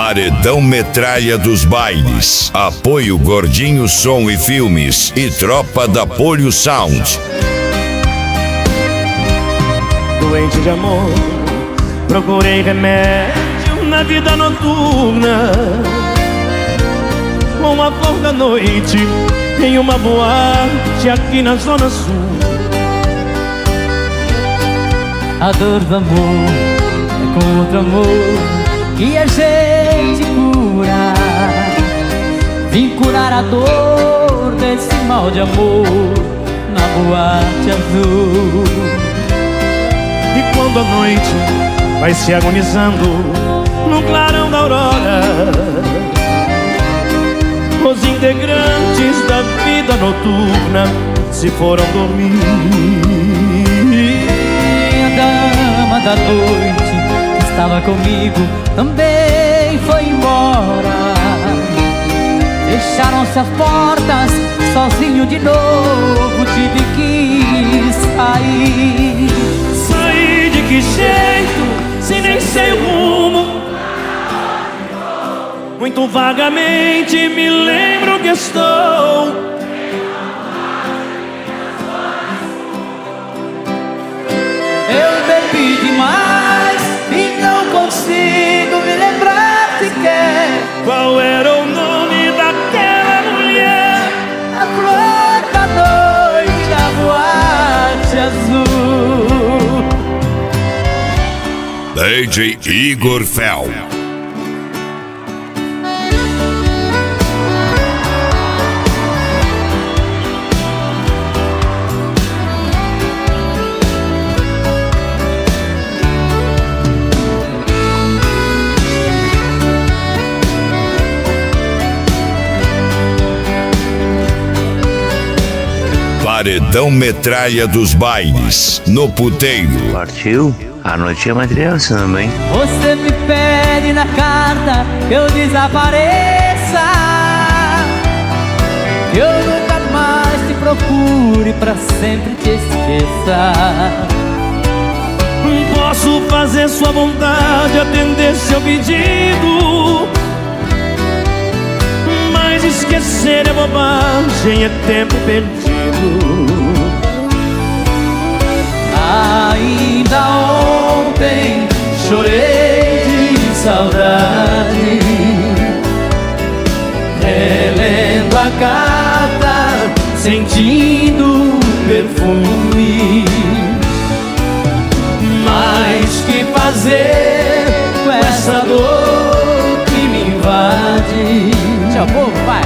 Paredão Metralha dos Bailes. Apoio Gordinho Som e Filmes e Tropa da Polio Sound. Doente de amor, procurei remédio na vida noturna. Com a flor da noite em uma boate aqui na Zona Sul. A dor do amor é com outro amor que a gente cura. Vim curar a dor desse mal de amor na boate azul. E quando a noite vai se agonizando no clarão da aurora, os integrantes da vida noturna se foram dormir. A dama da noite que estava comigo também foi embora. Fecharam-se as portas, sozinho de novo tive que sair. Saí de que jeito, se nem sei o rumo? Muito vagamente me lembro que estou. Eu bebi demais e não consigo me lembrar sequer Qual era o nome daquela mulher? a flor da noite da boate azul. DJ Igor Fel. Paredão Metralha dos Bailes, no puteiro. Partiu? A noite é uma criança também. Você me pede na carta que eu desapareça, que eu nunca mais te procure, pra sempre te esqueça. Posso fazer sua vontade, atender seu pedido, mas esquecer é bobagem, é tempo perdido. Ainda ontem chorei de saudade, relendo a carta, sentindo o perfume. Mas que fazer com essa dor que me invade? Tchau, povo, vai!